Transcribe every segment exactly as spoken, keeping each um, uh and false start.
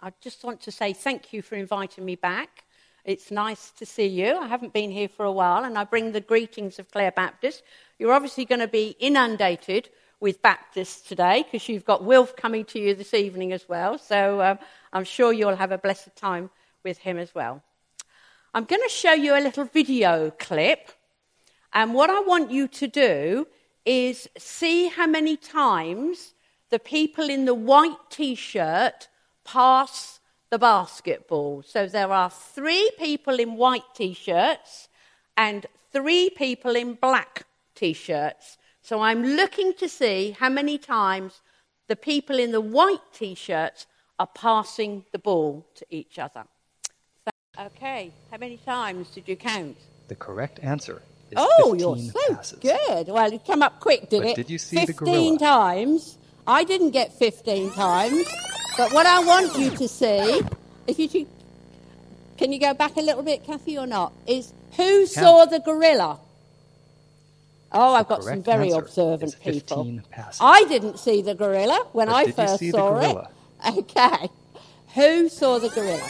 I just want to say thank you for inviting me back. It's nice to see you. I haven't been here for a while, and I bring the greetings of Clare Baptist. You're obviously going to be inundated with Baptists today because you've got Wilf coming to you this evening as well, so um, I'm sure you'll have a blessed time with him as well. I'm going to show you a little video clip, and what I want you to do is see how many times the people in the white T-shirt pass the basketball. So there are three people in white T-shirts and three people in black T-shirts. So I'm looking to see how many times the people in the white T-shirts are passing the ball to each other. So, okay, how many times did you count? The correct answer is oh, fifteen you're so passes. good. Well, it come up quick, did but it? Did you see the gorilla? fifteen times. I didn't get fifteen times. But what I want you to see, if you can you go back a little bit, Kathy, or not, is who saw the gorilla? Oh, I've got some very observant people. I didn't see the gorilla when but I did first you see saw the gorilla? it. Okay. Who saw the gorilla?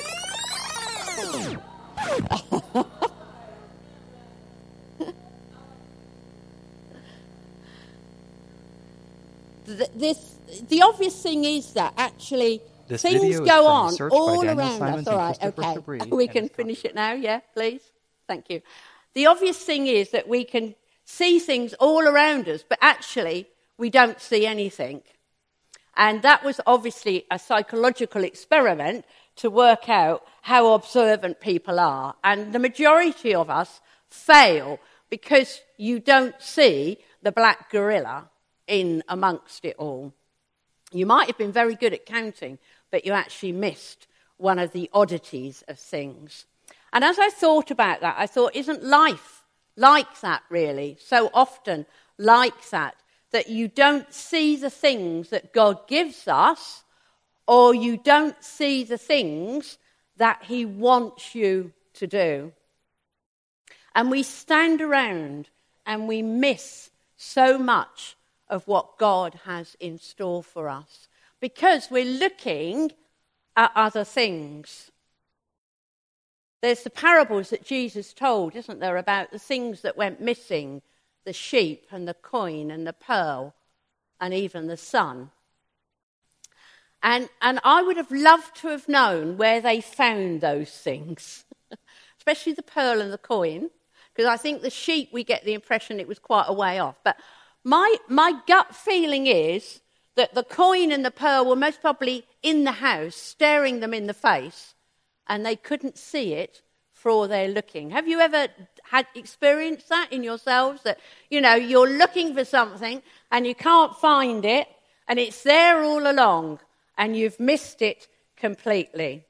the, this, the obvious thing is that actually this things go on all around Simons us. All right, okay. Fabry we can finish it now, yeah, please. Thank you. The obvious thing is that we can see things all around us, but actually we don't see anything. And that was obviously a psychological experiment to work out how observant people are. And the majority of us fail because you don't see the black gorilla in amongst it all. You might have been very good at counting, but you actually missed one of the oddities of things. And as I thought about that, I thought, isn't life like that, really? So often like that, that you don't see the things that God gives us, or you don't see the things that he wants you to do. And we stand around and we miss so much of what God has in store for us because we're looking at other things. There's the parables that Jesus told, isn't there, about the things that went missing, the sheep and the coin and the pearl and even the son. And, and I would have loved to have known where they found those things, especially the pearl and the coin, because I think the sheep, we get the impression it was quite a way off. But my, my gut feeling is that the coin and the pearl were most probably in the house, staring them in the face, and they couldn't see it for all they're looking. Have you ever had experienced that in yourselves? That, you know, you're looking for something and you can't find it, and it's there all along, and you've missed it completely.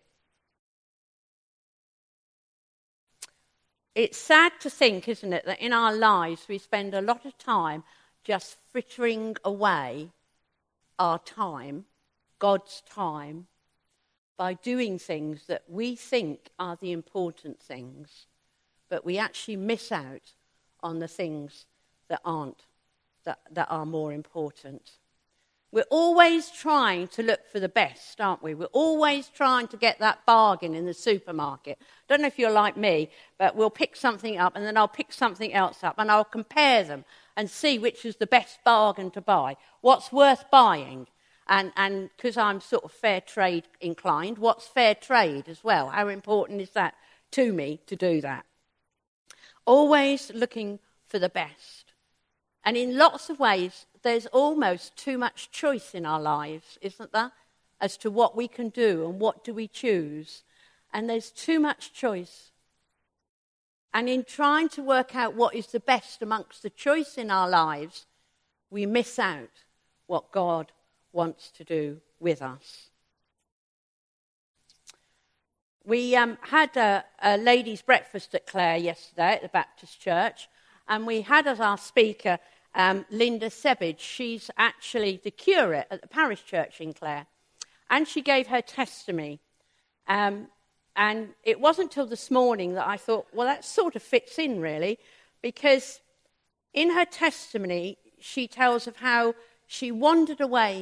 It's sad to think, isn't it, that in our lives we spend a lot of time just frittering away our time, God's time, by doing things that we think are the important things, but we actually miss out on the things that aren't, that, that are more important. We're always trying to look for the best, aren't we? We're always trying to get that bargain in the supermarket. Don't know if you're like me, but we'll pick something up and then I'll pick something else up and I'll compare them and see which is the best bargain to buy, what's worth buying. And and because I'm sort of fair trade inclined, what's fair trade as well? How important is that to me to do that? Always looking for the best. And in lots of ways, there's almost too much choice in our lives, isn't there? As to what we can do and what do we choose. And there's too much choice. And in trying to work out what is the best amongst the choice in our lives, we miss out what God wants to do with us. We um, had a, a ladies' breakfast at Clare yesterday at the Baptist Church, and we had as our speaker um, Linda Sebage. She's actually the curate at the parish church in Clare, and she gave her testimony. Um, and it wasn't till this morning that I thought, well, that sort of fits in, really, because in her testimony, she tells of how she wandered away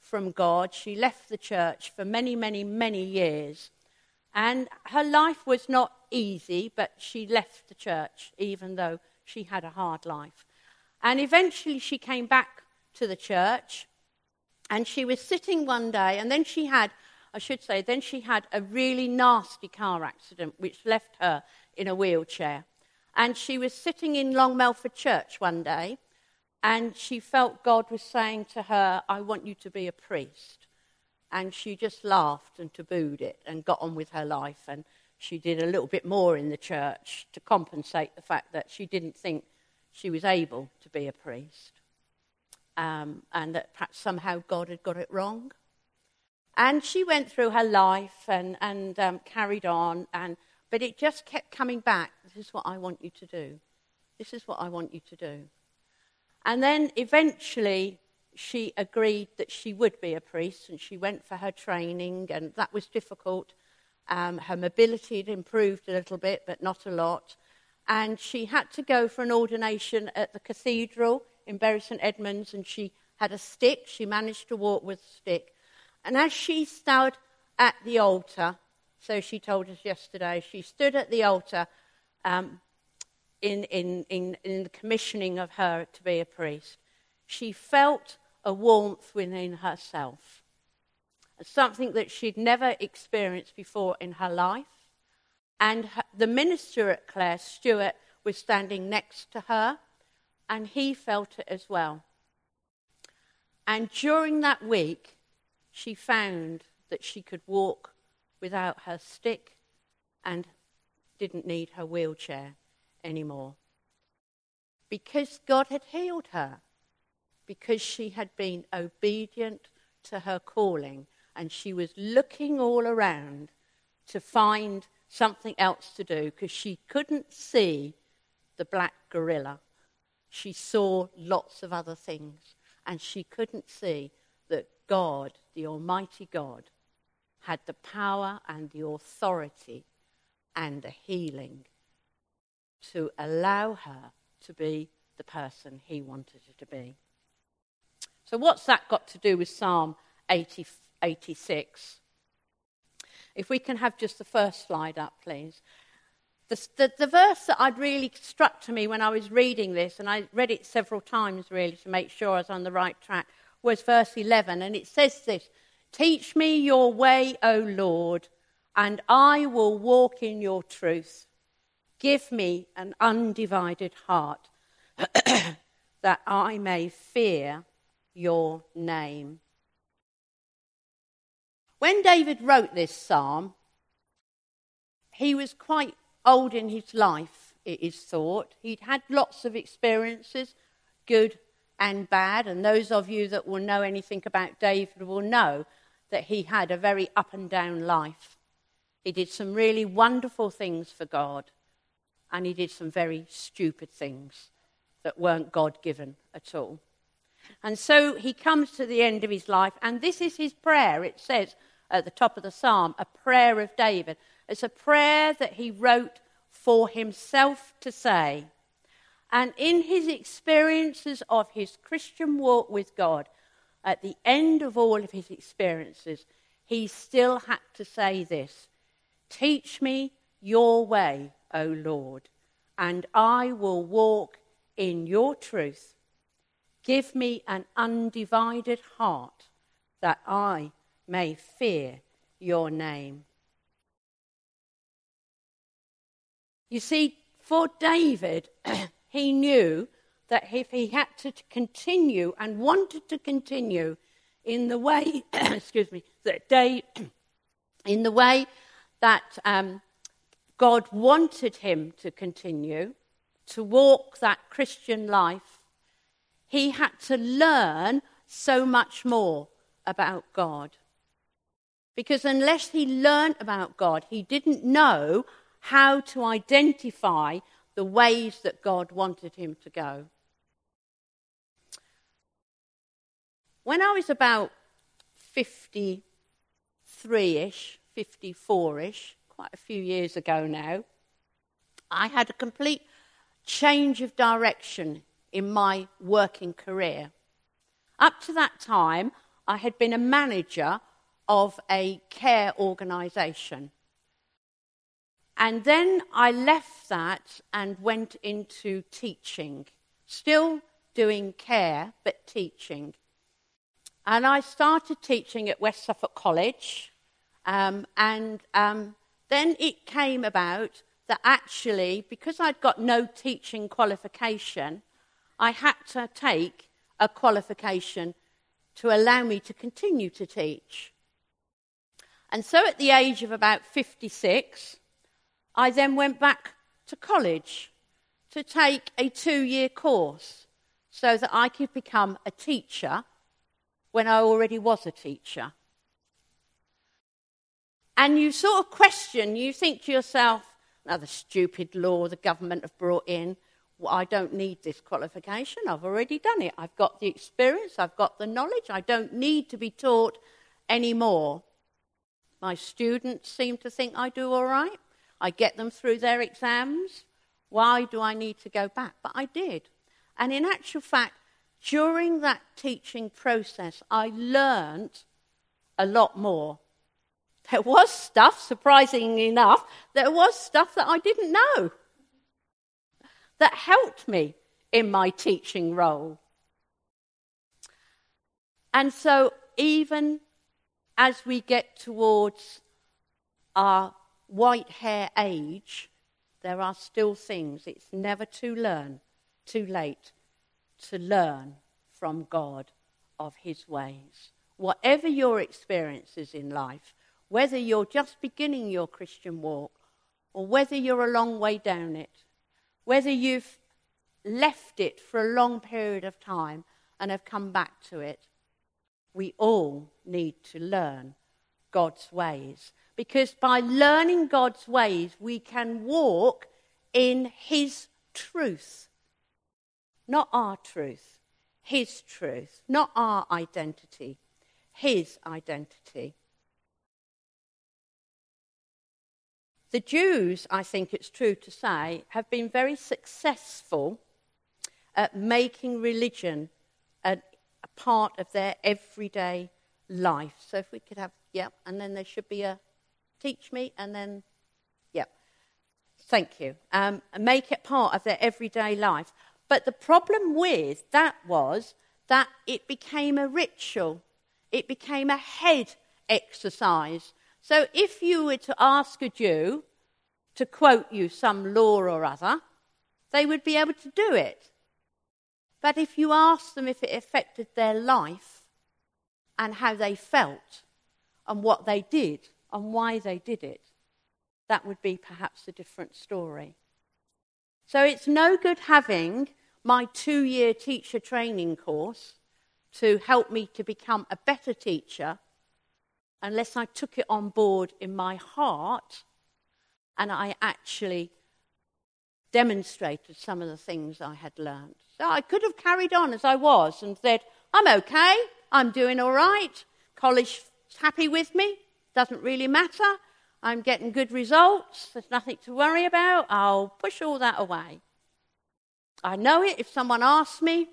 from God. She left the church for many, many, many years. And her life was not easy, but she left the church, even though she had a hard life. And eventually she came back to the church, and she was sitting one day, and then she had, I should say, then she had a really nasty car accident, which left her in a wheelchair. And she was sitting in Long Melford Church one day, and she felt God was saying to her, I want you to be a priest. And she just laughed and tabooed it and got on with her life. And she did a little bit more in the church to compensate the fact that she didn't think she was able to be a priest. Um, and that perhaps somehow God had got it wrong. And she went through her life and, and um, carried on. And but it just kept coming back. This is what I want you to do. This is what I want you to do. And then eventually she agreed that she would be a priest, and she went for her training, and that was difficult. Um, her mobility had improved a little bit, but not a lot. And she had to go for an ordination at the cathedral in Bury St Edmunds, and she had a stick. She managed to walk with a stick. And as she stood at the altar, so she told us yesterday, she stood at the altar um, in, in, in, in the commissioning of her to be a priest. She felt a warmth within herself, something that she'd never experienced before in her life. And her, the minister at Clare, Stuart, was standing next to her, and he felt it as well. And during that week, she found that she could walk without her stick and didn't need her wheelchair anymore. Because God had healed her. Because she had been obedient to her calling, and she was looking all around to find something else to do, because she couldn't see the black gorilla. She saw lots of other things, and she couldn't see that God, the Almighty God, had the power and the authority and the healing to allow her to be the person he wanted her to be. So what's that got to do with Psalm eighty, eighty-six? If we can have just the first slide up, please. The, the, the verse that I'd really struck to me when I was reading this, and I read it several times really to make sure I was on the right track, was verse eleven. And it says this: Teach me your way, O Lord, and I will walk in your truth. Give me an undivided heart that I may fear your name. When David wrote this psalm, he was quite old in his life, it is thought. He'd had lots of experiences, good and bad, and those of you that will know anything about David will know that he had a very up and down life. He did some really wonderful things for God, and he did some very stupid things that weren't God-given at all. And so he comes to the end of his life, and this is his prayer. It says at the top of the psalm, a prayer of David. It's a prayer that he wrote for himself to say. And in his experiences of his Christian walk with God, at the end of all of his experiences, he still had to say this: Teach me your way, O Lord, and I will walk in your truth. Give me an undivided heart that I may fear your name. You see, for David, he knew that if he had to continue and wanted to continue in the way, excuse me, that day, in the way that um, God wanted him to continue, to walk that Christian life, he had to learn so much more about God. Because unless he learned about God, he didn't know how to identify the ways that God wanted him to go. When I was about fifty-three-ish, fifty-four-ish, quite a few years ago now, I had a complete change of direction in my working career. Up to that time, I had been a manager of a care organisation. And then I left that and went into teaching, still doing care, but teaching. And I started teaching at West Suffolk College, um, and um, then it came about that actually, because I'd got no teaching qualification, I had to take a qualification to allow me to continue to teach. And so at the age of about fifty-six, I then went back to college to take a two-year course so that I could become a teacher when I already was a teacher. And you sort of question, you think to yourself, another stupid law the government have brought in, well, I don't need this qualification, I've already done it. I've got the experience, I've got the knowledge, I don't need to be taught anymore. My students seem to think I do all right. I get them through their exams. Why do I need to go back? But I did. And in actual fact, during that teaching process, I learned a lot more. There was stuff, surprisingly enough, there was stuff that I didn't know that helped me in my teaching role. And so even as we get towards our white hair age, there are still things. It's never too learn, too late to learn from God of his ways. Whatever your experiences in life, whether you're just beginning your Christian walk or whether you're a long way down it, whether you've left it for a long period of time and have come back to it, we all need to learn God's ways. Because by learning God's ways, we can walk in his truth. Not our truth, his truth. Not our identity, his identity. The Jews, I think it's true to say, have been very successful at making religion a, a part of their everyday life. So if we could have, yep, and then there should be a teach me, and then, yep, thank you. Um, make it part of their everyday life. But the problem with that was that it became a ritual. It became a head exercise. So if you were to ask a Jew to quote you some law or other, they would be able to do it. But if you asked them if it affected their life and how they felt and what they did and why they did it, that would be perhaps a different story. So it's no good having my two-year teacher training course to help me to become a better teacher unless I took it on board in my heart and I actually demonstrated some of the things I had learned. So I could have carried on as I was and said, I'm okay, I'm doing all right, college's happy with me, doesn't really matter, I'm getting good results, there's nothing to worry about, I'll push all that away. I know it if someone asks me.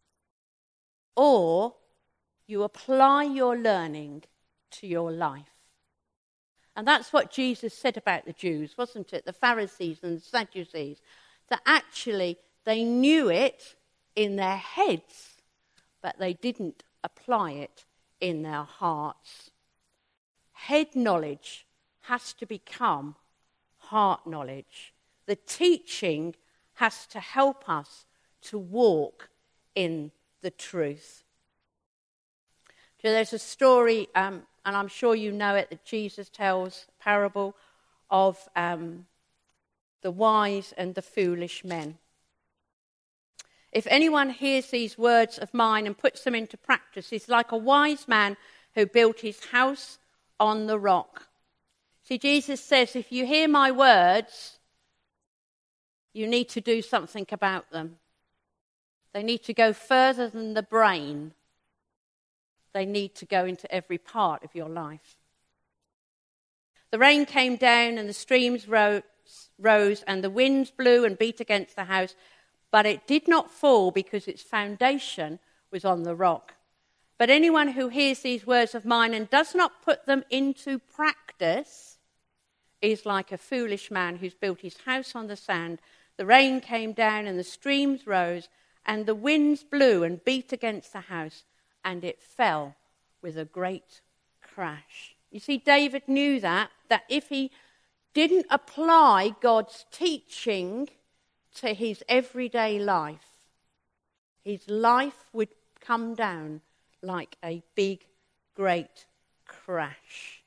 Or you apply your learning to your life. And that's what Jesus said about the Jews, wasn't it? The Pharisees and the Sadducees. That actually they knew it in their heads, but they didn't apply it in their hearts. Head knowledge has to become heart knowledge. The teaching has to help us to walk in the truth. So there's a story, um, and I'm sure you know it, that Jesus tells a parable of um, the wise and the foolish men. If anyone hears these words of mine and puts them into practice, he's like a wise man who built his house on the rock. See, Jesus says, if you hear my words, you need to do something about them. They need to go further than the brain. They need to go into every part of your life. The rain came down and the streams rose, rose and the winds blew and beat against the house, but it did not fall because its foundation was on the rock. But anyone who hears these words of mine and does not put them into practice is like a foolish man who's built his house on the sand. The rain came down and the streams rose and the winds blew and beat against the house, and it fell with a great crash. You see, David knew that, that if he didn't apply God's teaching to his everyday life, his life would come down like a big, great crash.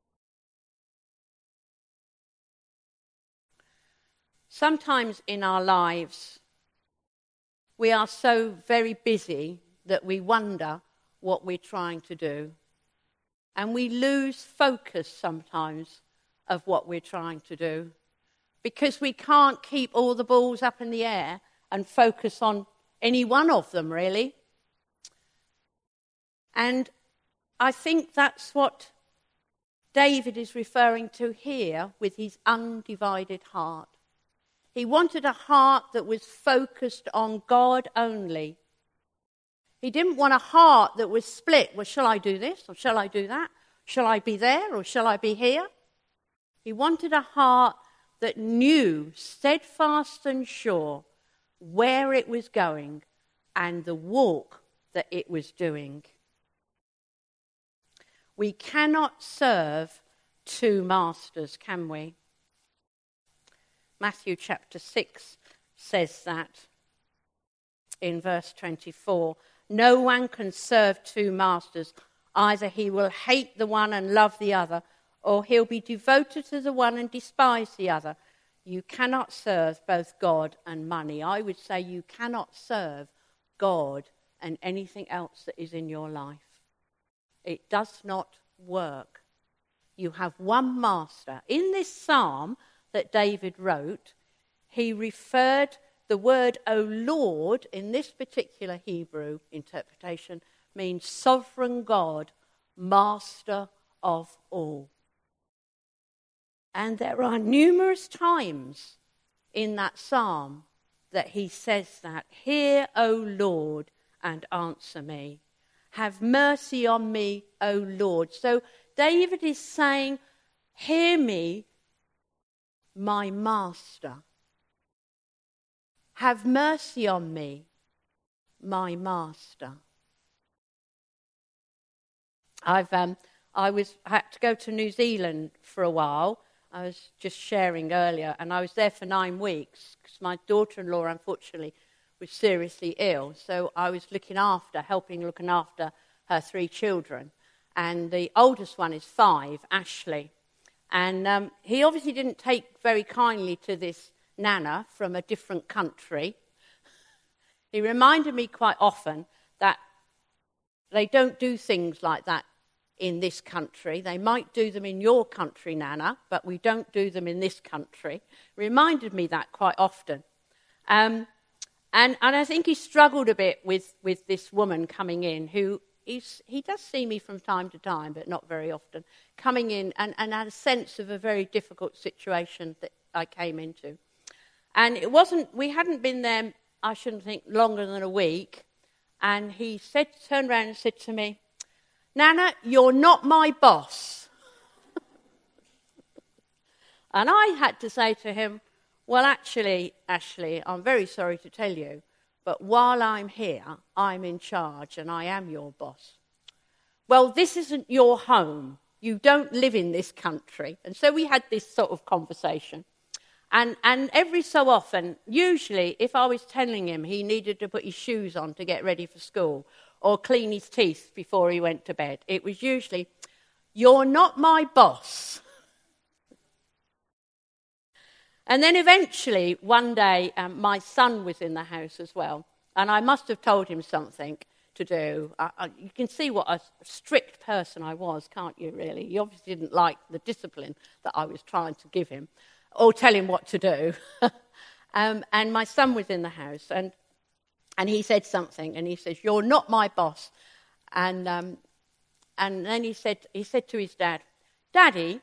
Sometimes in our lives, we are so very busy that we wonder what we're trying to do. And we lose focus sometimes of what we're trying to do because we can't keep all the balls up in the air and focus on any one of them, really. And I think that's what David is referring to here with his undivided heart. He wanted a heart that was focused on God only. He didn't want a heart that was split. Well, shall I do this or shall I do that? Shall I be there or shall I be here? He wanted a heart that knew, steadfast and sure, where it was going and the walk that it was doing. We cannot serve two masters, can we? Matthew chapter six says that in verse twenty-four. No one can serve two masters. Either he will hate the one and love the other, or he'll be devoted to the one and despise the other. You cannot serve both God and money. I would say you cannot serve God and anything else that is in your life. It does not work. You have one master. In this psalm that David wrote, he referred the word, O Lord, in this particular Hebrew interpretation, means sovereign God, master of all. And there are numerous times in that psalm that he says that. Hear, O Lord, and answer me. Have mercy on me, O Lord. So David is saying, hear me, my master. Have mercy on me, my master. I've um, I was I had to go to New Zealand for a while. I was just sharing earlier, and I was there for nine weeks because my daughter-in-law, unfortunately, was seriously ill. So I was looking after, helping looking after her three children, and the oldest one is five, Ashley, and um, he obviously didn't take very kindly to this Nana from a different country. He reminded me quite often that they don't do things like that in this country. They might do them in your country, Nana, but we don't do them in this country. Reminded me that quite often. Um, and, and I think he struggled a bit with, with this woman coming in who is, he does see me from time to time, but not very often, coming in and, and had a sense of a very difficult situation that I came into. And it wasn't, we hadn't been there, I shouldn't think, longer than a week. And he said, turned around and said to me, Nana, you're not my boss. And I had to say to him, well, actually, Ashley, I'm very sorry to tell you, but while I'm here, I'm in charge and I am your boss. Well, this isn't your home. You don't live in this country. And so we had this sort of conversation. And and every so often, usually, if I was telling him he needed to put his shoes on to get ready for school or clean his teeth before he went to bed, it was usually, you're not my boss. And then eventually, one day, um, my son was in the house as well, and I must have told him something to do. I, I, you can see what a strict person I was, can't you, really? He obviously didn't like the discipline that I was trying to give him, or tell him what to do. um, and my son was in the house, and and he said something, and he says, you're not my boss. And um, and then he said he said to his dad, Daddy,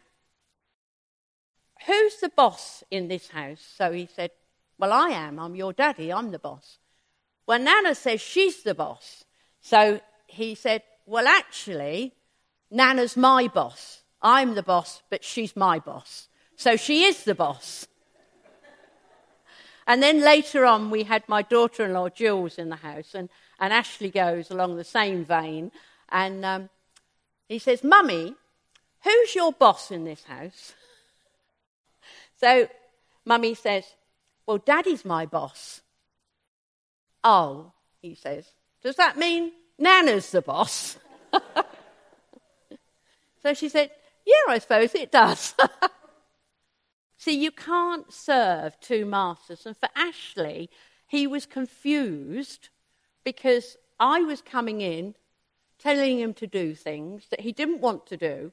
who's the boss in this house? So he said, well, I am. I'm your daddy. I'm the boss. Well, Nana says she's the boss. So he said, well, actually, Nana's my boss. I'm the boss, but she's my boss. So she is the boss. And then later on, we had my daughter-in-law, Jules, in the house, and, and Ashley goes along the same vein. And um, he says, Mummy, who's your boss in this house? So Mummy says, well, Daddy's my boss. Oh, he says, does that mean Nana's the boss? So she said, yeah, I suppose it does. See, you can't serve two masters. And for Ashley, he was confused because I was coming in, telling him to do things that he didn't want to do.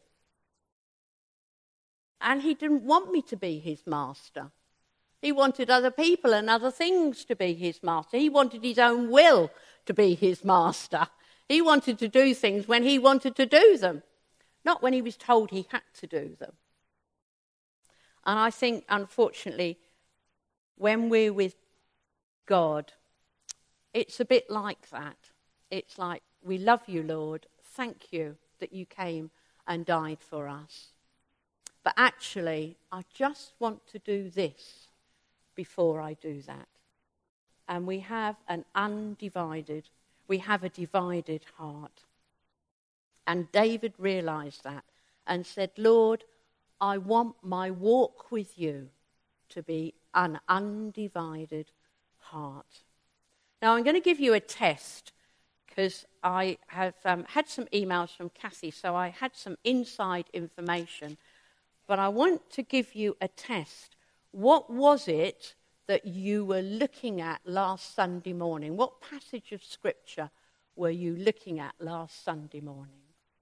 And he didn't want me to be his master. He wanted other people and other things to be his master. He wanted his own will to be his master. He wanted to do things when he wanted to do them, not when he was told he had to do them. And I think, unfortunately, when we're with God, it's a bit like that. It's like, we love you, Lord. Thank you that you came and died for us. But actually, I just want to do this before I do that. And we have an undivided, we have a divided heart. And David realized that and said, Lord, I want my walk with you to be an undivided heart. Now, I'm going to give you a test because I have um, had some emails from Kathy, so I had some inside information. But I want to give you a test. What was it that you were looking at last Sunday morning? What passage of Scripture were you looking at last Sunday morning?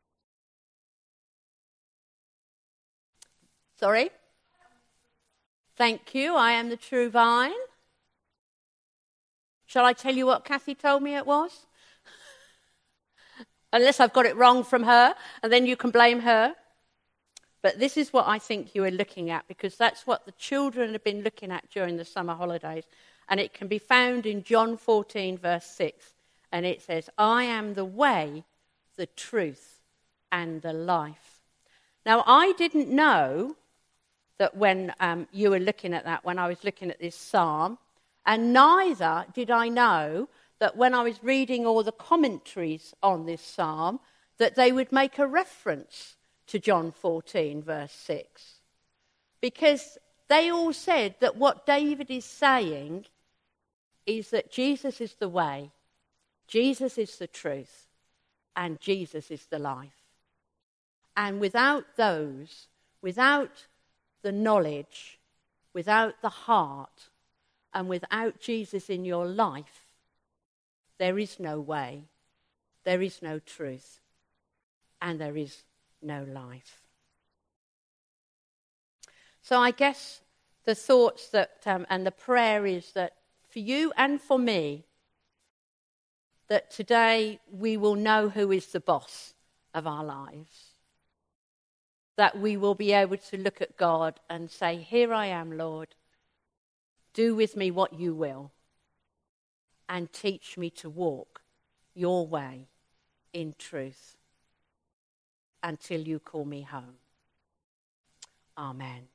Sorry? Thank you. I am the true vine. Shall I tell you what Kathy told me it was? Unless I've got it wrong from her, and then you can blame her. But this is what I think you are looking at, because that's what the children have been looking at during the summer holidays. And it can be found in John fourteen, verse six. And it says, I am the way, the truth, and the life. Now, I didn't know that when um, you were looking at that, when I was looking at this psalm, and neither did I know that when I was reading all the commentaries on this psalm, that they would make a reference to John fourteen, verse six. Because they all said that what David is saying is that Jesus is the way, Jesus is the truth, and Jesus is the life. And without those, without the knowledge, without the heart, and without Jesus in your life, there is no way, there is no truth, and there is no life. So I guess the thoughts that, um, and the prayer is that for you and for me, that today we will know who is the boss of our lives. That we will be able to look at God and say, here I am, Lord. Do with me what you will. And teach me to walk your way in truth until you call me home. Amen.